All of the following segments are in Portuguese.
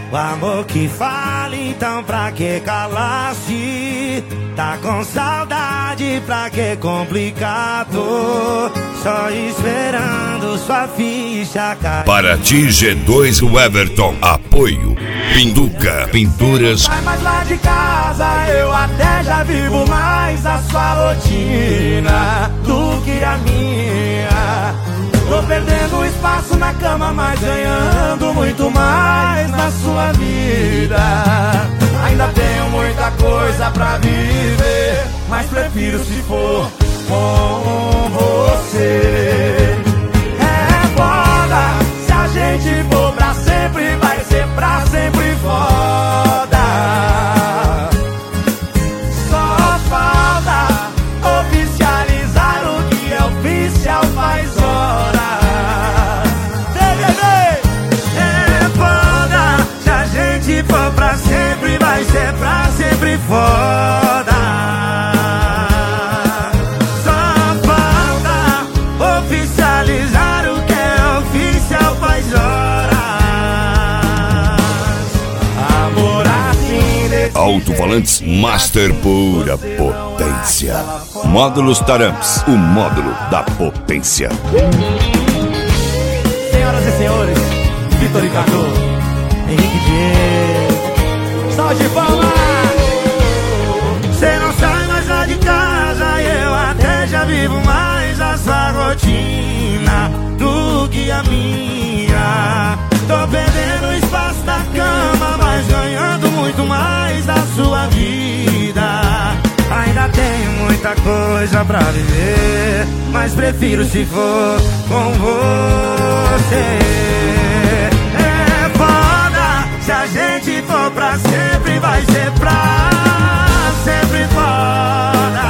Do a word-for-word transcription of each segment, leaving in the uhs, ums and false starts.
O amor que fala, então pra que calar-se? Tá com saudade, pra que complicar? Tô só esperando sua ficha cair. Para ti, G dois Everton. Apoio Pinduca Pinturas. Sai mais lá de casa, eu até já vivo mais a sua rotina do que a minha. Tô perdendo espaço na cama, mas ganhando muito mais na sua vida. Ainda tenho muita coisa pra viver, mas prefiro se for com você. É foda, se a gente for pra sempre, vai ser pra sempre foda. Só falta oficializar o que é oficial faz hora. É foda, se a gente for pra sempre, vai ser pra sempre foda. Só falta oficializar o que é oficial faz horas. Amor assim desse Alto-falantes Master pura potência. Módulos Taramps, o módulo da potência. Senhoras e senhores, Vitor Ricardo, Henrique Diego, salve de palmas! Cê não sai mais lá de casa, eu até já vivo mais a sua rotina do que a minha. Tô perdendo espaço da cama, mas ganhando muito mais da sua vida. Ainda tenho muita coisa pra viver, mas prefiro se for com você. É foda, se a gente for pra sempre, vai ser pra sempre foda.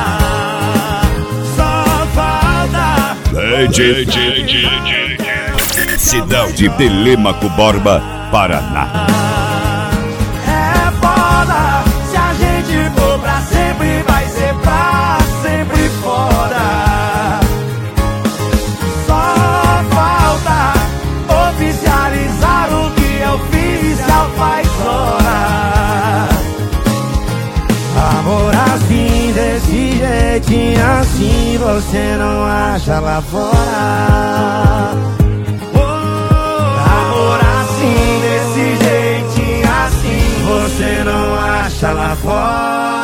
Só falta Cidade de Telêmaco Borba, Paraná. É foda, se a gente for pra sempre, vai ser pra sempre foda. Só falta oficializar o que é oficial faz hora. Amor assim, desse jeitinho assim, você não acha lá fora. Amor assim, desse jeitinho assim, você não acha lá fora.